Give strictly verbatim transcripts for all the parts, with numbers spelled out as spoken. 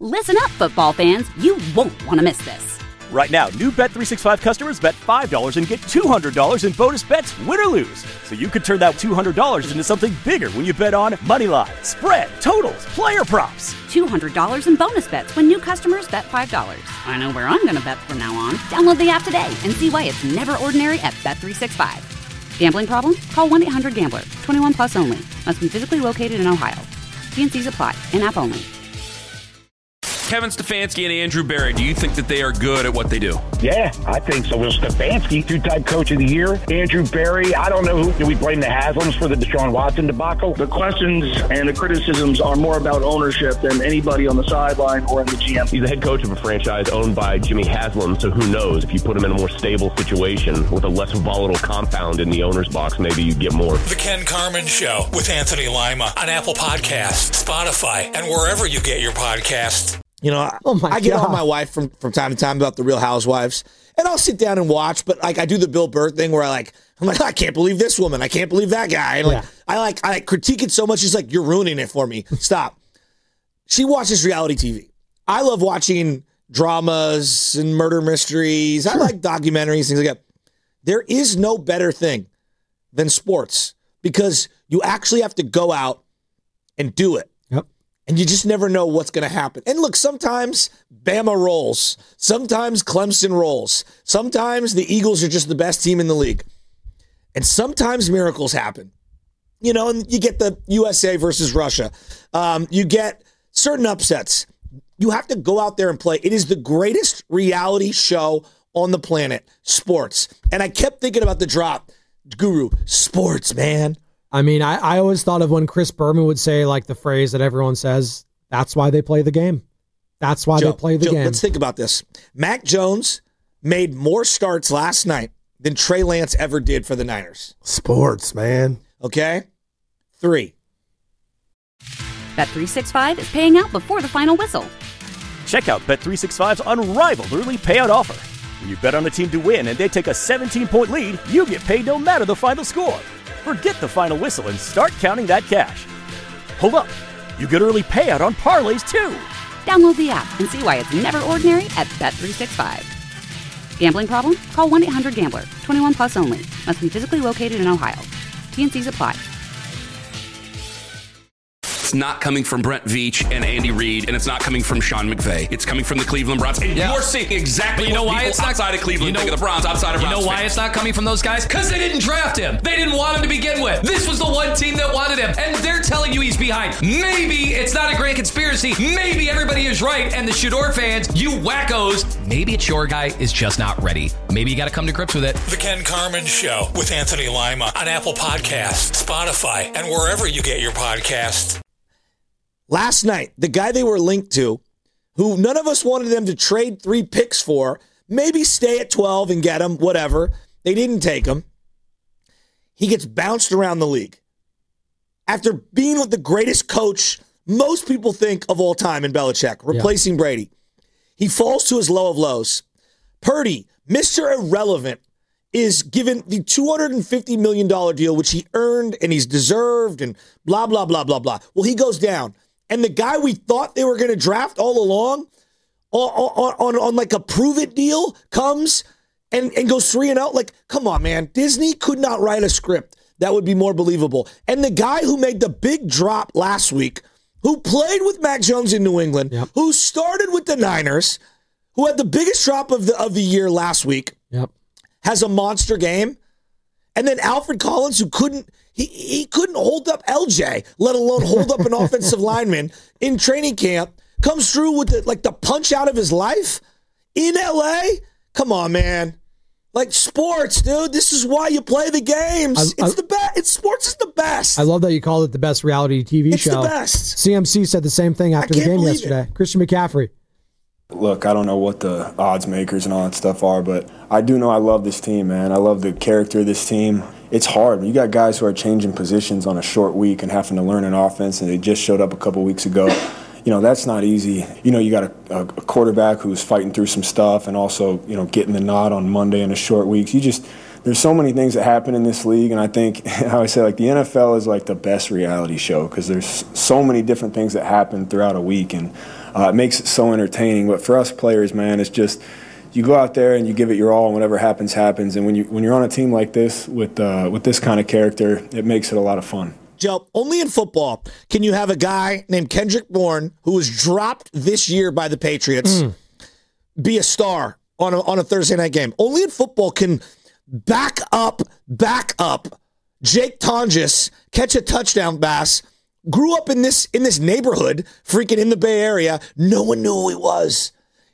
Listen up, football fans. You won't want to miss this. Right now, new Bet three sixty-five customers bet five dollars and get two hundred dollars in bonus bets, win or lose. So you could turn that two hundred dollars into something bigger when you bet on money line, spread, totals, player props. two hundred dollars in bonus bets when new customers bet five dollars. I know where I'm going to bet from now on. Download the app today and see why it's never ordinary at Bet three sixty-five. Gambling problem? Call one eight hundred gambler. twenty-one plus only. Must be physically located in Ohio. T and C's apply. In-app only. Kevin Stefanski and Andrew Berry, do you think that they are good at what they do? Yeah, I think so. Well, Stefanski, two-time coach of the year. Andrew Berry, I don't know who. Do we blame the Haslams for the Deshaun Watson debacle? The questions and the criticisms are more about ownership than anybody on the sideline or in the G M. He's the head coach of a franchise owned by Jimmy Haslam, so who knows? If you put him in a more stable situation with a less volatile compound in the owner's box, maybe you get more. The Ken Carman Show with Anthony Lima on Apple Podcasts, Spotify, and wherever you get your podcasts. You know, oh I get God. on my wife from, from time to time about the Real Housewives, and I'll sit down and watch, but like I do the Bill Burr thing where I like, I'm like, I can't believe this woman. I can't believe that guy. And like, yeah. I like, I like critique it so much. She's like, you're ruining it for me. Stop. She watches reality T V. I love watching dramas and murder mysteries. Sure. I like documentaries, things like that. There is no better thing than sports because you actually have to go out and do it. And you just never know what's going to happen. And look, sometimes Bama rolls. Sometimes Clemson rolls. Sometimes the Eagles are just the best team in the league. And sometimes miracles happen. You know, and you get the U S A versus Russia. Um, you get certain upsets. You have to go out there and play. It is the greatest reality show on the planet, sports. And I kept thinking about the drop. Guru, sports, man. I mean, I, I always thought of when Chris Berman would say, like, the phrase that everyone says, that's why they play the game. That's why Joe, they play the Joe, game. Let's think about this. Mac Jones made more starts last night than Trey Lance ever did for the Niners. Sports, man. Okay? Three. Bet three sixty-five is paying out before the final whistle. Check out Bet three sixty-five's unrivaled early payout offer. When you bet on a team to win and they take a seventeen-point lead, you get paid no matter the final score. Forget the final whistle and start counting that cash. Hold up. You get early payout on parlays, too. Download the app and see why it's never ordinary at Bet three sixty-five. Gambling problem? Call one eight hundred gambler. twenty-one plus only. Must be physically located in Ohio. T and C's apply. It's not coming from Brent Veach and Andy Reid, and it's not coming from Sean McVay. It's coming from the Cleveland Browns. And yeah. you're seeing exactly you know what why people it's not, outside of Cleveland you know, think of the Browns, outside of You Browns know why fans. it's not coming from those guys? Because they didn't draft him. They didn't want him to begin with. This was the one team that wanted him, and they're telling you he's behind. Maybe it's not a great conspiracy. Maybe everybody is right, and the Shador fans, you wackos, maybe it's your guy is just not ready. Maybe you got to come to grips with it. The Ken Carman Show with Anthony Lima on Apple Podcasts, Spotify, and wherever you get your podcasts. Last night, the guy they were linked to, who none of us wanted them to trade three picks for, maybe stay at twelve and get him, whatever. They didn't take him. He gets bounced around the league. After being with the greatest coach most people think of all time in Belichick, replacing yeah. Brady, he falls to his low of lows. Purdy, Mister Irrelevant, is given the two hundred fifty million dollars deal, which he earned and he's deserved and blah, blah, blah, blah, blah. Well, he goes down. And the guy we thought they were going to draft all along on, on, on, on like a prove-it deal comes and, and goes three and out. Like, come on, man. Disney could not write a script that would be more believable. And the guy who made the big drop last week, who played with Mac Jones in New England, yep. who started with the Niners, who had the biggest drop of the of the year last week, yep. has a monster game. And then Alfred Collins, who couldn't he he couldn't hold up L J, let alone hold up an offensive lineman in training camp, comes through with the, like the punch out of his life in L A. Come on, man. Like sports, dude. This is why you play the games. I, I, it's the best. It's sports is the best. I love that you called it the best reality T V it's show. It's the best. C M C said the same thing after the game yesterday. It. Christian McCaffrey. Look, I don't know what the odds makers and all that stuff are, but I do know I love this team, man. I love the character of this team. It's hard. You got guys who are changing positions on a short week and having to learn an offense, and they just showed up a couple weeks ago. You know, that's not easy. You know, you got a, a quarterback who's fighting through some stuff and also, you know, getting the nod on Monday in a short week. You just, there's so many things that happen in this league, and I think, how I say, like, the N F L is like the best reality show because there's so many different things that happen throughout a week, and uh, it makes it so entertaining. But for us players, man, it's just you go out there and you give it your all, and whatever happens, happens. And when you when you're on a team like this with uh, with this kind of character, it makes it a lot of fun. Joe, only in football can you have a guy named Kendrick Bourne who was dropped this year by the Patriots mm. be a star on a, on a Thursday night game. Only in football can back up, back up Jake Tonjes catch a touchdown pass, grew up in this in this neighborhood, freaking in the Bay Area. No one knew who he was.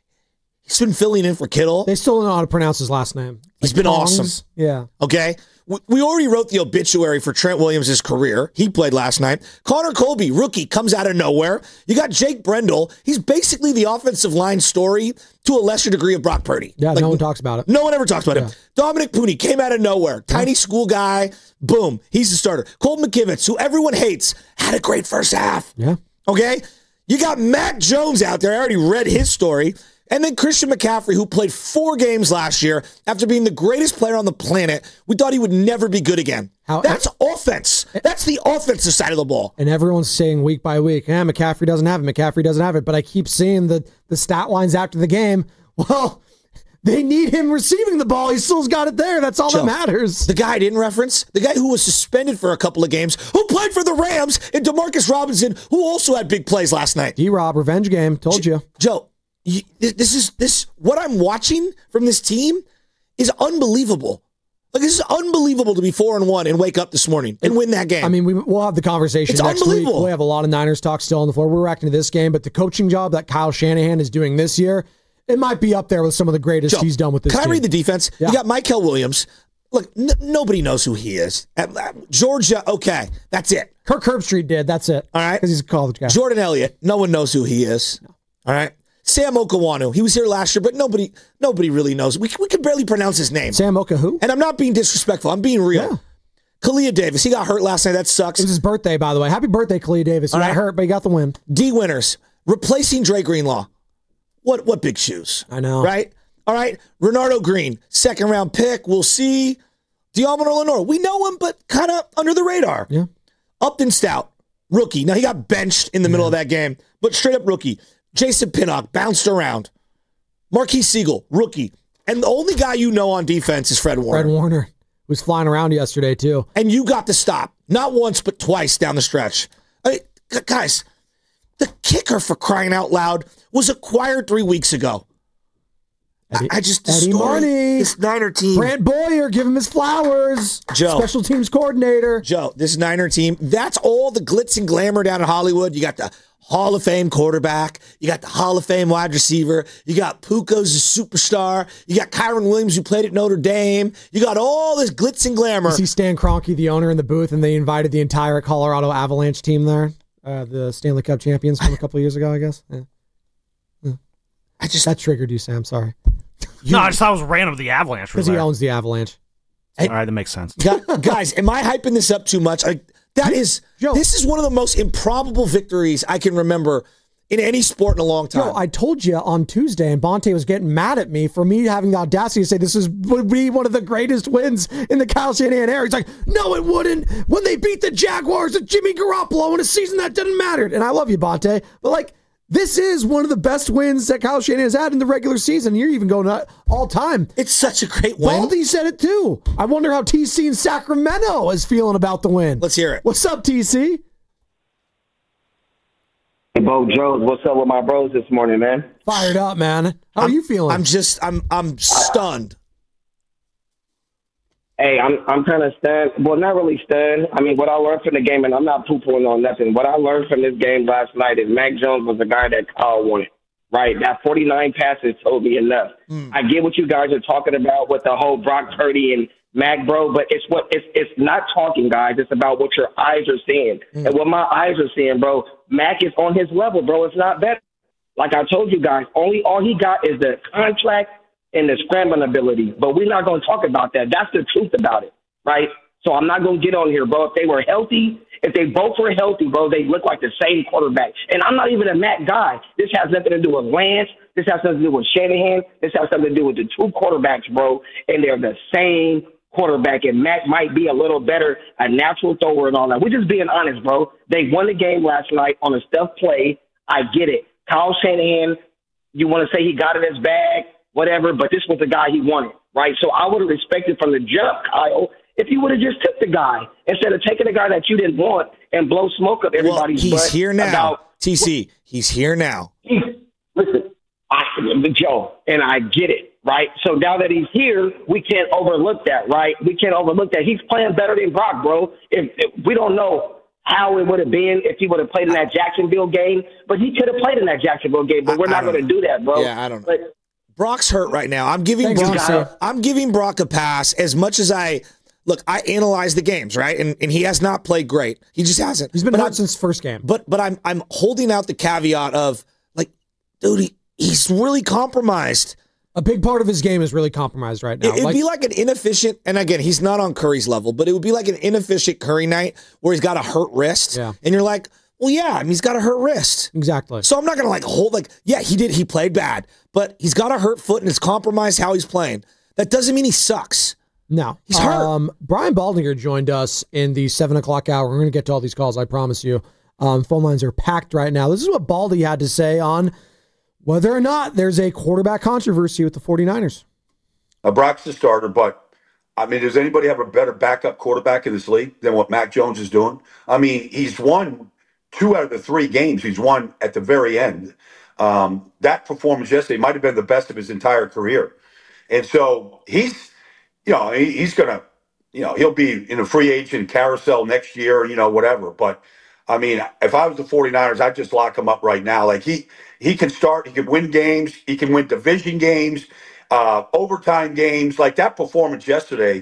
He's been filling in for Kittle. They still don't know how to pronounce his last name. He's like been Tongs. awesome. Yeah. Okay? We already wrote the obituary for Trent Williams' career. He played last night. Connor Colby, rookie, comes out of nowhere. You got Jake Brendel. He's basically the offensive line story to a lesser degree of Brock Purdy. Yeah, like, no one talks about it. No one ever talks about yeah. him. Dominic Pooney came out of nowhere. Tiny yeah. school guy. Boom. He's the starter. Colton McKivitz, who everyone hates, had a great first half. Yeah. Okay? You got Mac Jones out there. I already read his story. And then Christian McCaffrey, who played four games last year after being the greatest player on the planet. We thought he would never be good again. How, That's offense. That's the offensive side of the ball. And everyone's saying week by week, eh, McCaffrey doesn't have it, McCaffrey doesn't have it. But I keep seeing the, the stat lines after the game. Well, they need him receiving the ball. He still's got it there. That's all Joe, that matters. The guy I didn't reference, the guy who was suspended for a couple of games, who played for the Rams, and Demarcus Robinson, who also had big plays last night. D-Rob, revenge game. Told Joe, you. Joe. This is this what I'm watching from this team is unbelievable. Like this is unbelievable to be four and one and wake up this morning and win that game. I mean, we, we'll have the conversation it's next unbelievable. week. We have a lot of Niners talk still on the floor. We're reacting to this game, but the coaching job that Kyle Shanahan is doing this year, it might be up there with some of the greatest Joe, he's done with this Can team. I read the defense? Yeah. You got Mykel Williams. Look, n- nobody knows who he is. At, at Georgia, okay, that's it. Kirk Herbstreit did. That's it. All right, because he's a college guy. Jordan Elliott. No one knows who he is. No. All right. Sam Okawanu. He was here last year, but nobody nobody really knows. We we can barely pronounce his name. Sam Oka who? And I'm not being disrespectful. I'm being real. Yeah. Kalia Davis. He got hurt last night. That sucks. It was his birthday, by the way. Happy birthday, Kalia Davis. He All got right. hurt, but he got the win. D Winters. Replacing Dre Greenlaw. What what big shoes. I know. Right? All right. Renardo Green. Second round pick. We'll see. Diamond Lenore. We know him, but kind of under the radar. Yeah. Upton Stout. Rookie. Now, he got benched in the yeah. middle of that game, but straight up rookie. Jason Pinnock. Bounced around. Marquise Siegel, rookie. And the only guy you know on defense is Fred Warner. Fred Warner was flying around yesterday, too. And you got to stop. Not once, but twice down the stretch. I mean, guys, the kicker, for crying out loud, was acquired three weeks ago. Eddie, I just, the Eddie story, Marnie, this Niner team. Brant Boyer, give him his flowers. Joe. Special teams coordinator. Joe, this Niner team, that's all the glitz and glamour down in Hollywood. You got the Hall of Fame quarterback. You got the Hall of Fame wide receiver. You got Puko's a superstar. You got Kyron Williams, who played at Notre Dame. You got all this glitz and glamour. You see Stan Kroenke, the owner, in the booth, and they invited the entire Colorado Avalanche team there, uh, the Stanley Cup champions from a couple of years ago, I guess. Yeah. Yeah. I just that triggered you, Sam. Sorry. You, no, I just thought it was random. The Avalanche because he owns the Avalanche. All right, that makes sense. Guys, am I hyping this up too much? I, That is, Joe, this is one of the most improbable victories I can remember in any sport in a long time. Joe, I told you on Tuesday, and Bonte was getting mad at me for me having the audacity to say this is would be one of the greatest wins in the Kyle Shanahan era. He's like, no, it wouldn't. When they beat the Jaguars with Jimmy Garoppolo in a season that didn't matter. And I love you, Bonte, but like, this is one of the best wins that Kyle Shanahan has had in the regular season. You're even going all time. It's such a great win. Baldy said it too. I wonder how T C in Sacramento is feeling about the win. Let's hear it. What's up, T C? Hey, Bo Jones, what's up with my bros this morning, man? Fired up, man. How I'm, are you feeling? I'm just, I'm, I'm stunned. Hey, I'm I'm kind of stunned. Well, not really stunned. I mean, what I learned from the game, and I'm not poo-pooing on nothing, what I learned from this game last night is Mac Jones was the guy that Kyle wanted, right? That forty-nine passes told me enough. Mm. I get what you guys are talking about with the whole Brock Purdy and Mac, bro, but it's what it's it's not talking, guys. It's about what your eyes are seeing. Mm. And what my eyes are seeing, bro, Mac is on his level, bro. It's not better. Like I told you guys, only all he got is the contract and the scrambling ability. But we're not going to talk about that. That's the truth about it, right? So I'm not going to get on here, bro. If they were healthy, if they both were healthy, bro, they look like the same quarterback. And I'm not even a Mac guy. This has nothing to do with Lance. This has nothing to do with Shanahan. This has something to do with the two quarterbacks, bro. And they're the same quarterback. And Mac might be a little better, a natural thrower and all that. We're just being honest, bro. They won the game last night on a stuff play. I get it. Kyle Shanahan, you want to say he got in his bag, whatever, but this was the guy he wanted, right? So I would have respected from the jump, Kyle, if you would have just took the guy instead of taking the guy that you didn't want and blow smoke up everybody's well, he's butt. here now. About, T C, he's here now. He's, listen, I, Joe, and I get it, right? So now that he's here, we can't overlook that, right? We can't overlook that. He's playing better than Brock, bro. If, if we don't know how it would have been if he would have played in that Jacksonville game, but he could have played in that Jacksonville game, but we're not going to do that, bro. Yeah, I don't know. But, Brock's hurt right now. I'm giving Brock, I'm giving Brock a pass as much as I look. I analyze the games, right, and and he has not played great. He just hasn't. He's been but hurt I'm, since first game. But but I'm I'm holding out the caveat of like, dude, he, he's really compromised. A big part of his game is really compromised right now. It, it'd like, be like an inefficient, and again, he's not on Curry's level, but it would be like an inefficient Curry night where he's got a hurt wrist, yeah. and you're like, well, yeah, I mean, he's got a hurt wrist. Exactly. So I'm not going to like hold, like, yeah, he did, he played bad, but he's got a hurt foot and it's compromised how he's playing. That doesn't mean he sucks. No. He's hurt. Um, Brian Baldinger joined us in the seven o'clock hour. We're going to get to all these calls, I promise you. Um, phone lines are packed right now. This is what Baldy had to say on whether or not there's a quarterback controversy with the 49ers. Uh, Brock's the starter, but, I mean, does anybody have a better backup quarterback in this league than what Mac Jones is doing? I mean, he's won two out of the three games he's won at the very end. Um, that performance yesterday might have been the best of his entire career. And so he's, you know, he, he's going to, you know, he'll be in a free agent carousel next year, you know, whatever. But, I mean, if I was the 49ers, I'd just lock him up right now. Like, he, he can start, he can win games, he can win division games, uh, overtime games. Like, that performance yesterday,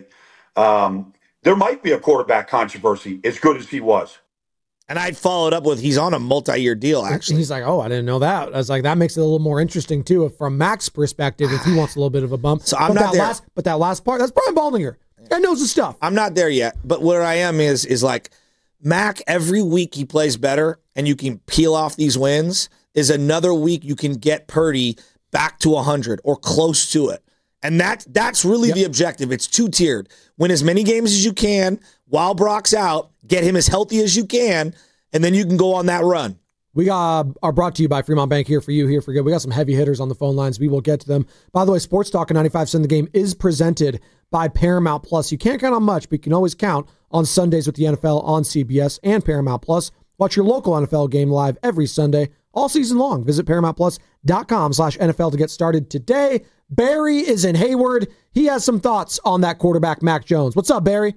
um, there might be a quarterback controversy as good as he was. And I'd follow it up with he's on a multi-year deal, actually. He's like, oh, I didn't know that. I was like, that makes it a little more interesting, too, from Mac's perspective, if he wants a little bit of a bump. So I'm but not that there. Last, but that last part, that's Brian Baldinger. Guy knows his stuff. I'm not there yet. But where I am is, is like, Mac, every week he plays better, and you can peel off these wins, is another week you can get Purdy back to one hundred or close to it. And that, that's really yep. the objective. It's two-tiered. Win as many games as you can while Brock's out, get him as healthy as you can, and then you can go on that run. We got, are brought to you by Fremont Bank, here for you, here for good. We got some heavy hitters on the phone lines. We will get to them. By the way, Sports Talk at ninety-five percent of the game is presented by Paramount Plus. You can't count on much, but you can always count on Sundays with the N F L on C B S and Paramount Plus. Watch your local N F L game live every Sunday, all season long. Visit ParamountPlus.com slash NFL to get started today. Barry is in Hayward. He has some thoughts on that quarterback, Mac Jones. What's up, Barry?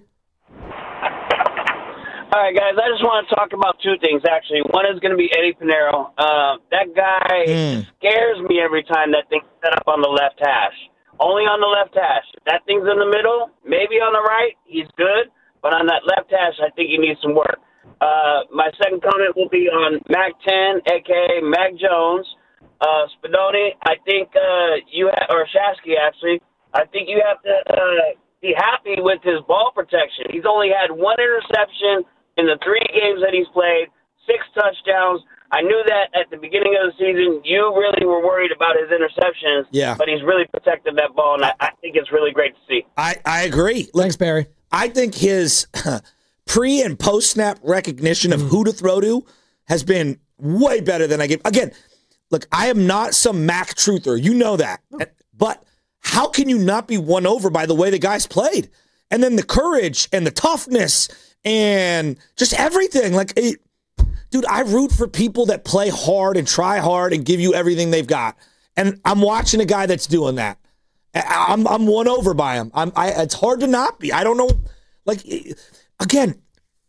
All right, guys, I just want to talk about two things, actually. One is going to be Eddie Pinheiro. Uh, that guy mm. scares me every time that thing's set up on the left hash. Only on the left hash. If that thing's in the middle, maybe on the right, he's good. But on that left hash, I think he needs some work. Uh, my second comment will be on Mac ten, a k a. Mac Jones. Uh, Spadoni, I think uh, you ha- or Shasky, actually, I think you have to uh, be happy with his ball protection. He's only had one interception in the three games that he's played, six touchdowns. I knew that at the beginning of the season, you really were worried about his interceptions. Yeah. But he's really protected that ball, and I, I think it's really great to see. I, I agree. Thanks, Barry. I think his pre- and post-snap recognition of mm. who to throw to has been way better than I gave. Again, look, I am not some Mac truther. You know that. No. But how can you not be won over by the way the guys played? And then the courage and the toughness and just everything. Like, it, dude, I root for people that play hard and try hard and give you everything they've got. And I'm watching a guy that's doing that. I'm I'm won over by him. I'm. I, it's hard to not be. I don't know. Like, again,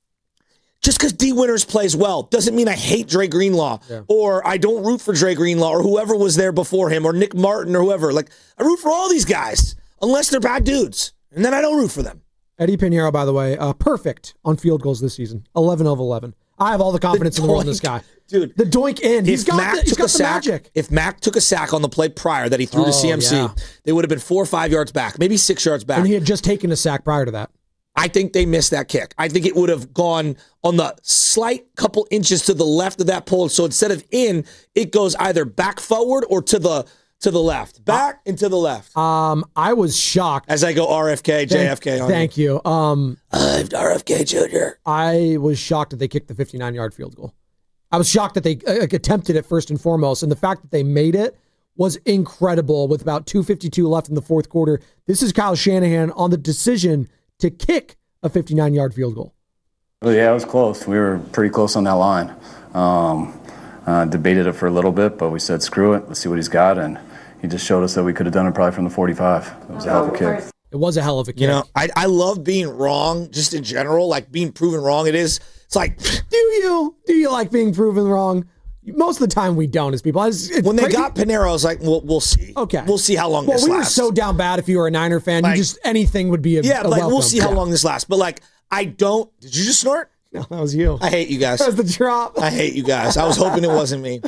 just because D. Winters plays well doesn't mean I hate Dre Greenlaw yeah. or I don't root for Dre Greenlaw or whoever was there before him or Nick Martin or whoever. Like, I root for all these guys unless they're bad dudes, and then I don't root for them. Eddie Pinheiro, by the way, uh, perfect on field goals this season. eleven of eleven. I have all the confidence the in the world in this guy. Dude, the doink in. He's got Mac the, he's took got a sack, magic. If Mac took a sack on the play prior that he threw oh, to C M C, yeah. they would have been four or five yards back, maybe six yards back. And he had just taken a sack prior to that. I think they missed that kick. I think it would have gone on the slight couple inches to the left of that pole. So instead of in, it goes either back forward or to the to the left. Back uh, and to the left. Um, I was shocked. As I go R F K, J F K thank, on Thank you. you. Um, I'm R F K Junior I was shocked that they kicked the fifty-nine-yard field goal. I was shocked that they uh, attempted it first and foremost, and the fact that they made it was incredible with about two fifty-two left in the fourth quarter. This is Kyle Shanahan on the decision to kick a fifty-nine-yard field goal. Well, yeah, it was close. We were pretty close on that line. Um, uh, debated it for a little bit, but we said, screw it. Let's see what he's got, and he just showed us that we could have done it probably from the forty-five. It was a hell of a kick. It was a hell of a kick. You know, I, I love being wrong just in general, like being proven wrong. It is, it's like, do you? Do you like being proven wrong? Most of the time we don't as people. It's, it's when they crazy. got Panero, I was like, well, we'll see. Okay. We'll see how long well, this we lasts. were so down bad if you were a Niner fan. Like, you just, anything would be a Yeah, a like, welcome. we'll see how yeah. long this lasts. But, like, I don't. Did you just snort? No, that was you. I hate you guys. That was the drop. I hate you guys. I was hoping it wasn't me.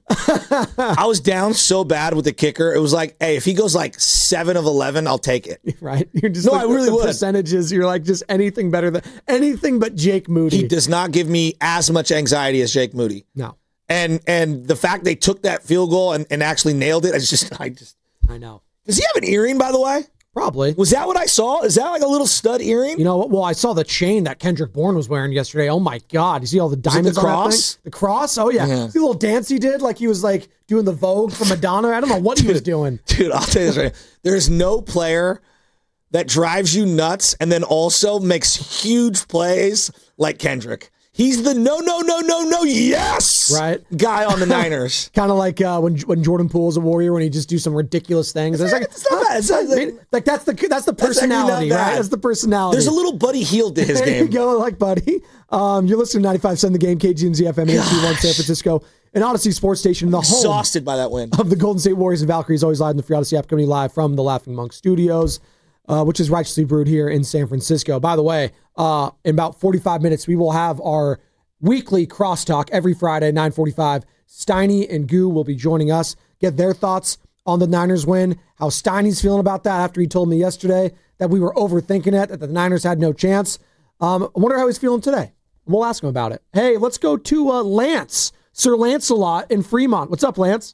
I was down so bad with the kicker. It was like, hey, if he goes like seven of eleven, I'll take it. Right? You're just no, like, I really the would. Percentages. You're like just anything better than anything but Jake Moody. He does not give me as much anxiety as Jake Moody. No. And and the fact they took that field goal and, and actually nailed it, I just I just I know. Does he have an earring, by the way? Probably. Was that what I saw? Is that like a little stud earring? You know, well, I saw the chain that Kendrick Bourne was wearing yesterday. Oh my God. You see all the diamonds the on that cross? thing? The cross? Oh yeah. Yeah. See the little dance he did? Like he was like doing the Vogue for Madonna. I don't know what he was doing. Dude, I'll tell you this right now. There's no player that drives you nuts and then also makes huge plays like Kendrick. He's the no, no, no, no, no, yes right guy on the Niners. Kind of like uh, when when Jordan Poole's a Warrior, when he just do some ridiculous things. It's, it's like, it's not bad. It's not, like, like that's the that's the personality, that's right? That's the personality. There's a little Buddy Hield to his there game. You go, like Buddy. Um, you're listening to ninety-five point seven The Game, K G M Z F M, H D one San Francisco, an Odyssey Sports Station, the home exhausted by that win of the Golden State Warriors and Valkyries, always live in the Free Odyssey app, coming live from the Laughing Monk Studios. Uh, which is righteously brewed here in San Francisco. By the way, uh, in about forty-five minutes, we will have our weekly crosstalk every Friday, nine forty-five. Steiny and Goo will be joining us, get their thoughts on the Niners win, how Steiny's feeling about that after he told me yesterday that we were overthinking it, that the Niners had no chance. Um, I wonder how he's feeling today. We'll ask him about it. Hey, let's go to uh, Lance, Sir Lancelot in Fremont. What's up, Lance?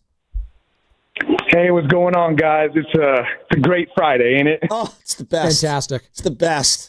Hey, what's going on, guys? It's a, it's a great Friday, ain't it? Oh, it's the best. Fantastic. It's the best.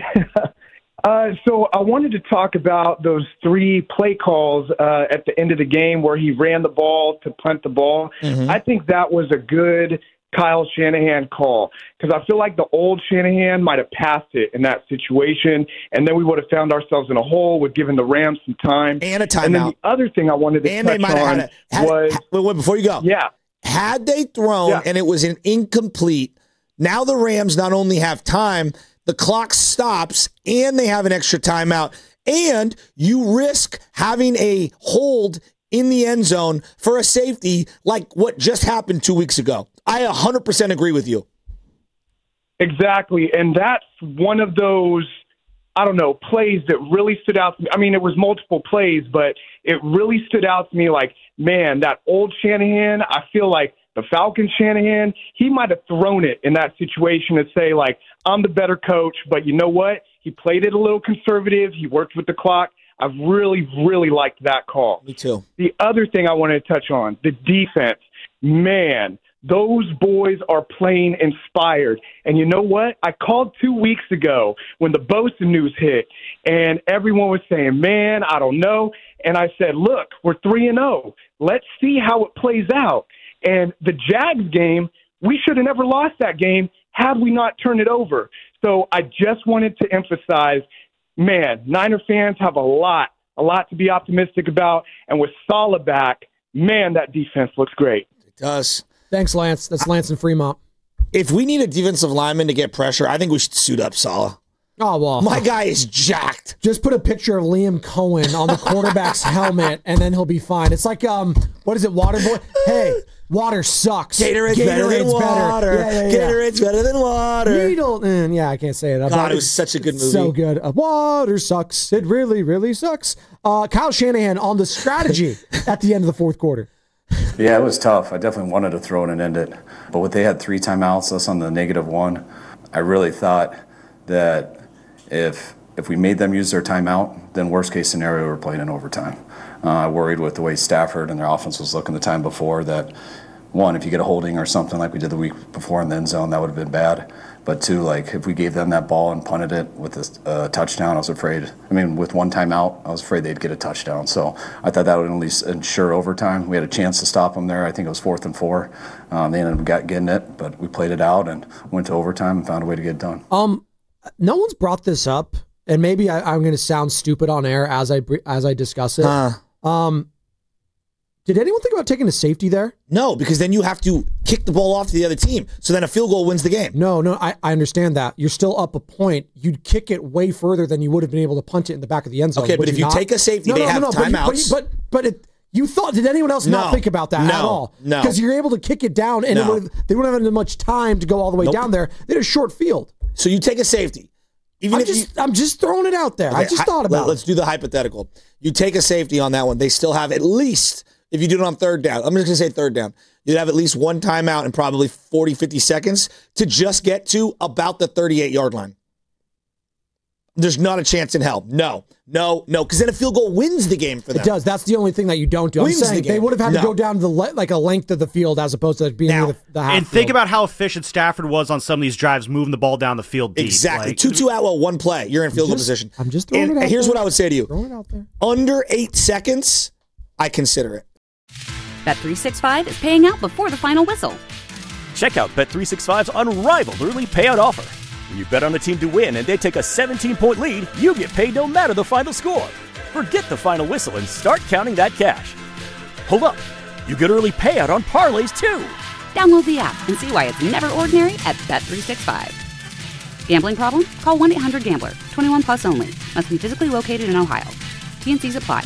uh, so I wanted to talk about those three play calls uh, at the end of the game where he ran the ball to punt the ball. Mm-hmm. I think that was a good Kyle Shanahan call because I feel like the old Shanahan might have passed it in that situation, and then we would have found ourselves in a hole with giving the Rams some time. And a timeout. And then the other thing I wanted to and touch they might on have had a, had, was... Had, wait, wait, before you go. Yeah. Had they thrown yeah. and it was an incomplete, now the Rams not only have time, the clock stops and they have an extra timeout, and you risk having a hold in the end zone for a safety like what just happened two weeks ago. I one hundred percent agree with you. Exactly, and that's one of those, I don't know, plays that really stood out to me. I mean, it was multiple plays, but it really stood out to me like, man, that old Shanahan, I feel like the Falcon Shanahan, he might have thrown it in that situation to say, like, I'm the better coach, but you know what? He played it a little conservative. He worked with the clock. I've really, really liked that call. Me too. The other thing I wanted to touch on, the defense. Man, those boys are playing inspired. And you know what? I called two weeks ago when the Bosa news hit, and everyone was saying, man, I don't know. And I said, look, we're three and oh. Let's see how it plays out. And the Jags game, we should have never lost that game had we not turned it over. So I just wanted to emphasize, man, Niner fans have a lot, a lot to be optimistic about. And with Saleh back, man, that defense looks great. It does. Thanks, Lance. That's Lance in Fremont. If we need a defensive lineman to get pressure, I think we should suit up Saleh. Oh, well. My guy is jacked. Just put a picture of Liam Cohen on the quarterback's helmet, and then he'll be fine. It's like, um, what is it, Waterboy? Hey, water sucks. Gatorade's, Gatorade's better than water. Better. Yeah, yeah, yeah. Gatorade's better than water. Needle. Mm, yeah, I can't say it. God, it was such a good movie. So good. Uh, water sucks. It really, really sucks. Uh, Kyle Shanahan on the strategy at the end of the fourth quarter. Yeah, it was tough. I definitely wanted to throw it and end it. But what they had three timeouts, us on the negative one, I really thought that if if we made them use their timeout, then worst case scenario, we're playing in overtime. Uh, I worried with the way Stafford and their offense was looking the time before that one, if you get a holding or something like we did the week before in the end zone, that would have been bad. But two, like if we gave them that ball and punted it with a uh, touchdown, I was afraid. I mean, with one timeout, I was afraid they'd get a touchdown. So I thought that would at least ensure overtime. We had a chance to stop them there. I think it was fourth and four. Um, they ended up got, getting it, but we played it out and went to overtime and found a way to get it done. Um, no one's brought this up, and maybe I, I'm going to sound stupid on air as I as I discuss it. Huh. Um, did anyone think about taking a safety there? No, because then you have to kick the ball off to the other team. So then a field goal wins the game. No, no, I, I understand that. You're still up a point. You'd kick it way further than you would have been able to punt it in the back of the end zone. Okay, but would if you not? take a safety, no, they no, have no, no, timeouts. But, but, but it, you thought, did anyone else No. not think about that No. at all? No. Because you're able to kick it down, and No. it would, they wouldn't have had much time to go all the way Nope. down there. They had a short field. So you take a safety. Even I'm if just, you, I'm just throwing it out there. I Okay, just hi- thought about let, Let's it. do the hypothetical. You take a safety on that one. They still have at least, if you do it on third down, I'm just going to say third down, you'd have at least one timeout in probably forty, fifty seconds to just get to about the thirty-eight-yard line. There's not a chance in hell. No, no, no, because then a field goal wins the game for them. It does. That's the only thing that you don't do. I'm Wins the saying game. they would have had No. to go down to the le- like a length of the field as opposed to being Now, near the, the half And think field. about how efficient Stafford was on some of these drives, moving the ball down the field deep. Exactly. Like, Tutu Atwell, one play. You're in field goal just- position. I'm just throwing and it out here's there. what I would say to you. Throwing it out there. Under eight seconds, I consider it. Bet three sixty-five is paying out before the final whistle. Check out Bet three sixty-five's unrivaled early payout offer. When you bet on a team to win and they take a seventeen-point lead, you get paid no matter the final score. Forget the final whistle and start counting that cash. Hold up. You get early payout on parlays, too. Download the app and see why it's never ordinary at Bet three sixty-five. Gambling problem? Call one eight hundred gambler. twenty-one plus only. Must be physically located in Ohio. T N Cs apply.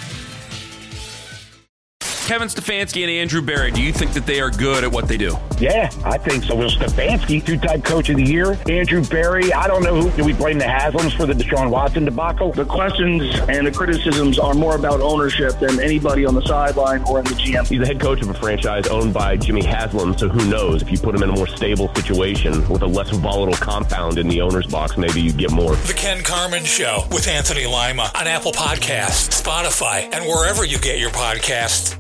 Kevin Stefanski and Andrew Berry, do you think that they are good at what they do? Yeah, I think so. Will Stefanski, two-time coach of the year. Andrew Berry, I don't know who. Do we blame the Haslams for the Deshaun Watson debacle? The questions and the criticisms are more about ownership than anybody on the sideline or in the G M. He's the head coach of a franchise owned by Jimmy Haslam, so who knows? If you put him in a more stable situation with a less volatile compound in the owner's box, maybe you get more. The Ken Carman Show with Anthony Lima on Apple Podcasts, Spotify, and wherever you get your podcasts.